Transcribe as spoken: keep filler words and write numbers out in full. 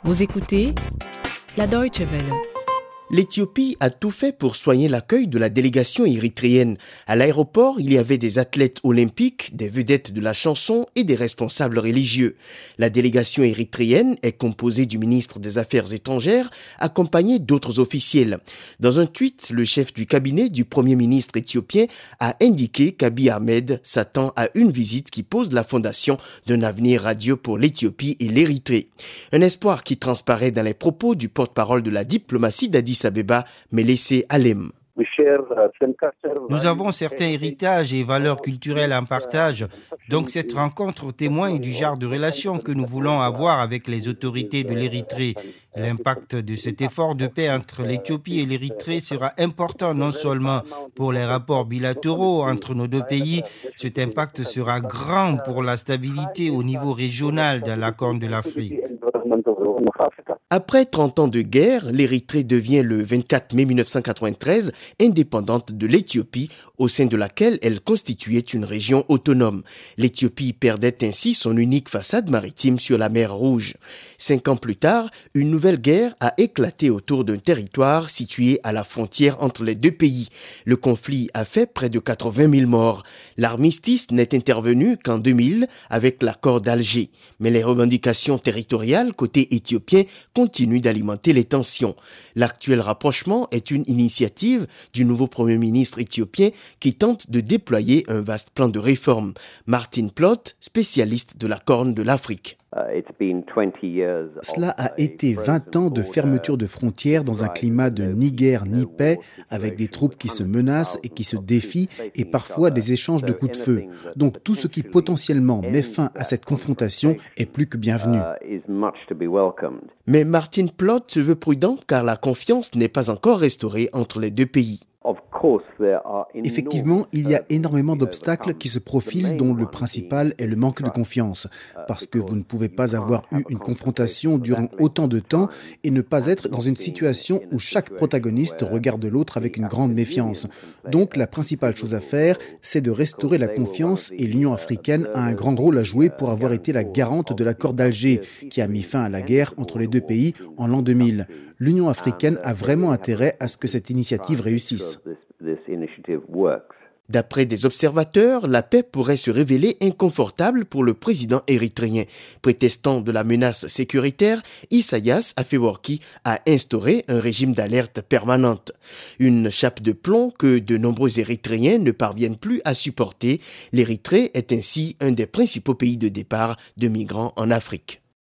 Vous écoutez la Deutsche Welle. L'Éthiopie a tout fait pour soigner l'accueil de la délégation érythréenne. À l'aéroport, il y avait des athlètes olympiques, des vedettes de la chanson et des responsables religieux. La délégation érythréenne est composée du ministre des Affaires étrangères, accompagné d'autres officiels. Dans un tweet, le chef du cabinet du Premier ministre éthiopien a indiqué qu'Abiy Ahmed s'attend à une visite qui pose la fondation d'un avenir radieux pour l'Éthiopie et l'Érythrée. Un espoir qui transparaît dans les propos du porte-parole de la diplomatie d'Addis Abeba, Mélissé Alem. Nous avons certains héritages et valeurs culturelles en partage, donc cette rencontre témoigne du genre de relation que nous voulons avoir avec les autorités de l'Érythrée. L'impact de cet effort de paix entre l'Éthiopie et l'Érythrée sera important non seulement pour les rapports bilatéraux entre nos deux pays, cet impact sera grand pour la stabilité au niveau régional dans la Corne de l'Afrique. Après trente ans de guerre, l'Érythrée devient le vingt-quatre mai mille neuf cent quatre-vingt-treize indépendante de l'Éthiopie, au sein de laquelle elle constituait une région autonome. L'Éthiopie perdait ainsi son unique façade maritime sur la mer Rouge. Cinq ans plus tard, une nouvelle guerre a éclaté autour d'un territoire situé à la frontière entre les deux pays. Le conflit a fait près de quatre-vingt mille morts. L'armistice n'est intervenu qu'en deux mille avec l'accord d'Alger. Mais les revendications territoriales côté éthiopien continuent d'alimenter les tensions. L'actuel rapprochement est une initiative du nouveau Premier ministre éthiopien qui tente de déployer un vaste plan de réforme. Martin Plott, spécialiste de la Corne de l'Afrique. Cela a été vingt ans de fermeture de frontières dans un climat de ni guerre ni paix, avec des troupes qui se menacent et qui se défient et parfois des échanges de coups de feu. Donc tout ce qui potentiellement met fin à cette confrontation est plus que bienvenu. Mais Martin Plott se veut prudent car la confiance n'est pas encore restaurée entre les deux pays. Effectivement, il y a énormément d'obstacles qui se profilent, dont le principal est le manque de confiance. Parce que vous ne pouvez pas avoir eu une confrontation durant autant de temps et ne pas être dans une situation où chaque protagoniste regarde l'autre avec une grande méfiance. Donc la principale chose à faire, c'est de restaurer la confiance et l'Union africaine a un grand rôle à jouer pour avoir été la garante de l'accord d'Alger, qui a mis fin à la guerre entre les deux pays en l'an deux mille. L'Union africaine a vraiment intérêt à ce que cette initiative réussisse. D'après des observateurs, la paix pourrait se révéler inconfortable pour le président érythréen. Prétestant de la menace sécuritaire, Isaias Afewerki a instauré un régime d'alerte permanente. Une chape de plomb que de nombreux Érythréens ne parviennent plus à supporter. L'Érythrée est ainsi un des principaux pays de départ de migrants en Afrique.